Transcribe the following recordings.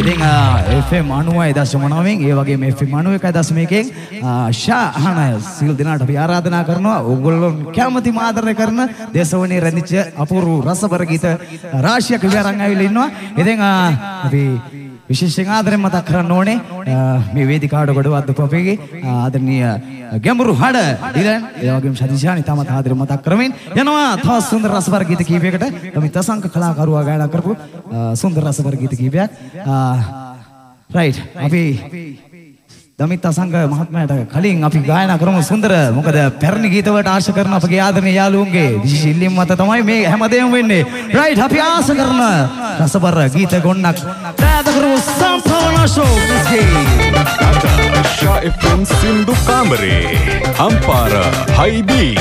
ඉතින් FM 90.9 ඒ වගේම FM 91.1 ෂා අහන සිල් දිනාට අපි ආරාධනා කරනවා ඕගොල්ලෝ කැමැති ආදරය කරන දේශවනේ රැඳිච්ච අපූර්ව රසබර ගීත රාශියක් විවරන් ආවිලා ඉන්නවා. ඉතින් අපි විශේෂයෙන් ආදරෙන් මතක් කරන්න ඕනේ මේ වේදිකාවට ගොඩවද්දපු අපේ ආදරණීය ගැඹුරු හඩ ඩිලන් ඒ වගේම ශදිශානි තමත් ආදරෙන් මතක් කරමින් යනවා තවත් සුන්දර රසබර ගීත කීපයකට අපි තසංක කලාකරුවා ගායනා කරපු සුන්දර රසබර ගීත කීපයක් රයිට් අපි දමිත් අසංග මහත්මයාට කලින් අපි ගායනා කරමු සුන්දර මොකද පැරණි ගීත වලට ආශා කරන අපගේ ආදරණීය යාළුවන්ගේ විශේෂ ඉල්ලීම් මත තමයි මේ හැමදේම වෙන්නේ රයිට් අපි ආශා කරන රසබර ගීත ගොන්නක් දාද කරමු සම්පූර්ණ ෂෝ ෂා FM සින්දු කාමරේ අම්පාර හයිබී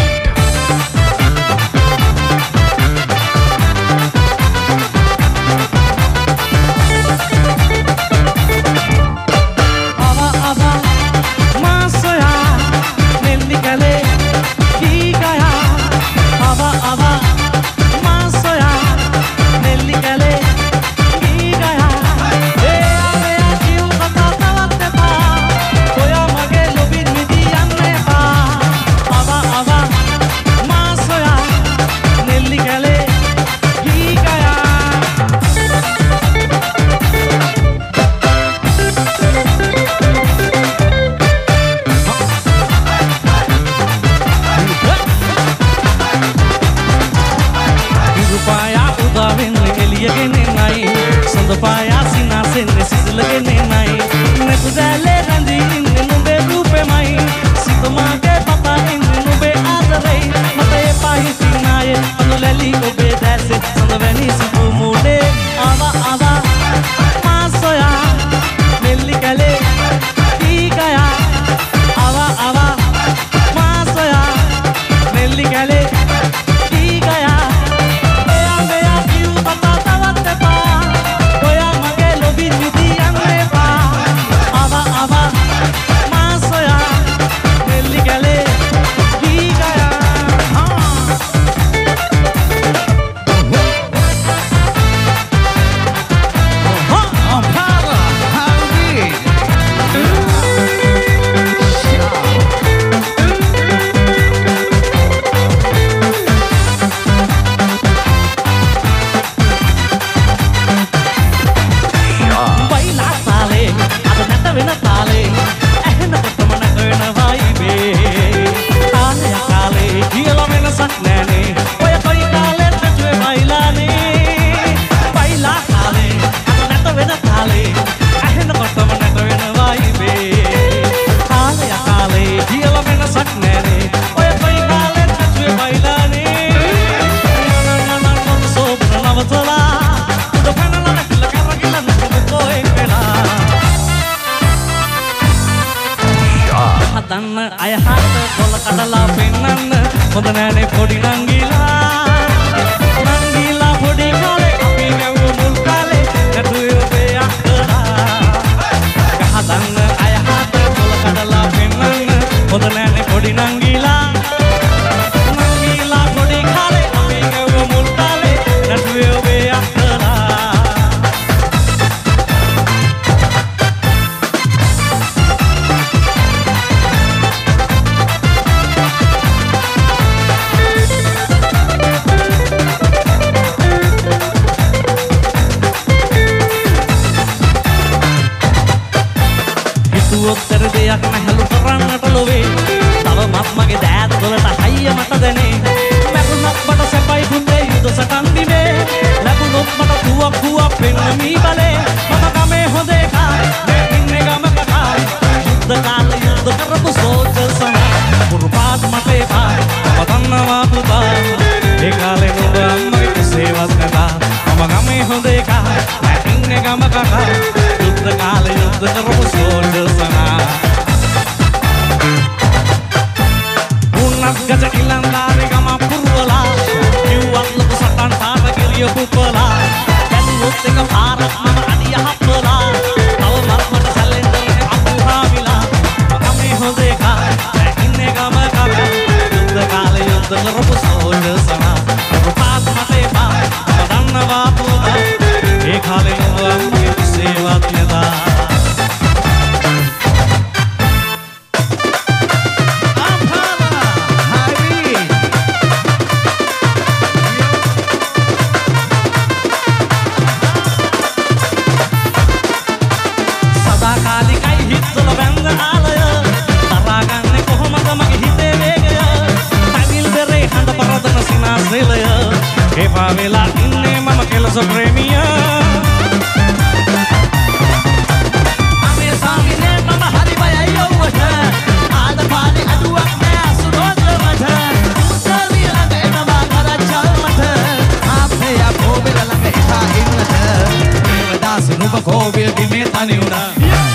Hallelujah, එපා වෙලා ඉන්නේ මම කෙලස ප්‍රේමියා අනේ සාමිනේ මම හරි බයයි යවුවට ආද පානේ අඩුවක් නෑ අසුනොත් මට උසාවිය ළඟ එනවා කරච්චල් මට ආපේ යකෝ බෙල ළඟ එහා ඉන්නට ප්‍රේමදාස නුඹ කෝවිල් බිමේ තනි වුණා